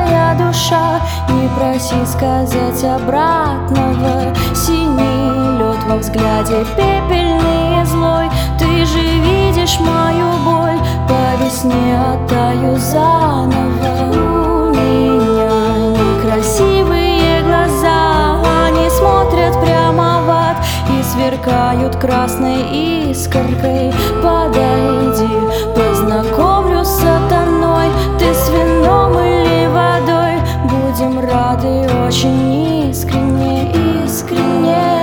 моя душа, не проси сказать обратного. Синий лед во взгляде, пепельный и злой. Ты же видишь мою боль, по весне оттаю заново. У меня некрасивые глаза, они смотрят прямо в ад и сверкают красной искоркой. Подойди, познакомлю с сатаной. Ты с вином или водой, будем рады очень искренне, искренне.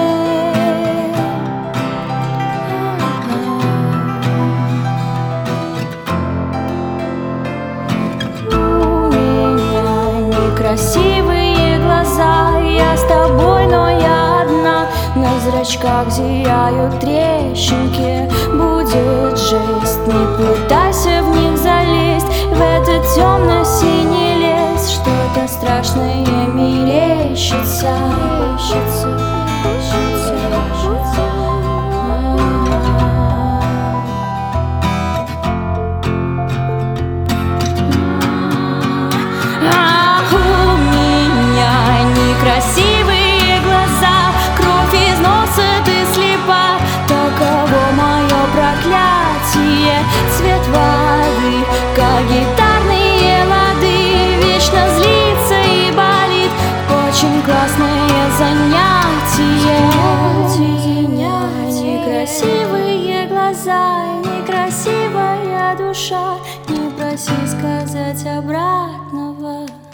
У меня некрасивые глаза, я с тобой, но я одна. На зрачках зияют трещинки, будет жесть, не пытайся в них залезть. В этот темно-синий лес что-то страшное мерещится. У меня некрасивые глаза, кровь из носа, ты слепа. Таково мое проклятие, цвет воды, как гитарные лады. Вечно злится и болит, очень классное занятие. Некрасивые глаза, некрасивая душа, не проси сказать обратного.